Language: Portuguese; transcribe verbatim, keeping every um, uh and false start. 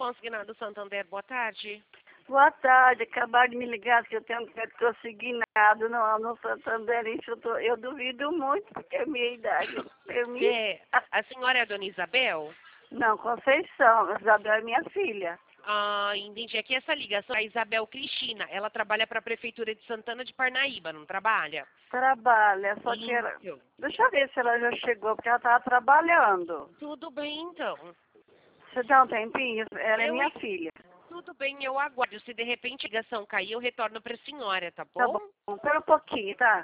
Consignado Santander, boa tarde. Boa tarde, acabaram de me ligar que eu tenho um crédito consignado no, no Santander. Isso eu, tô, eu duvido muito, porque é minha idade permite. É, a senhora é a dona Isabel? Não, Conceição, Isabel é minha filha. Ah, entendi. Aqui essa ligação é a Isabel Cristina. Ela trabalha para a Prefeitura de Santana de Parnaíba, não trabalha? Trabalha, só que ela... Então, Deixa eu ver se ela já chegou, porque ela estava trabalhando. tudo bem, então. Você dá um tempinho? Ela é Eu, minha filha. tudo bem, eu aguardo. Se de repente a ligação cair, eu retorno para a senhora, tá Tá bom? bom, espera um pouquinho, tá?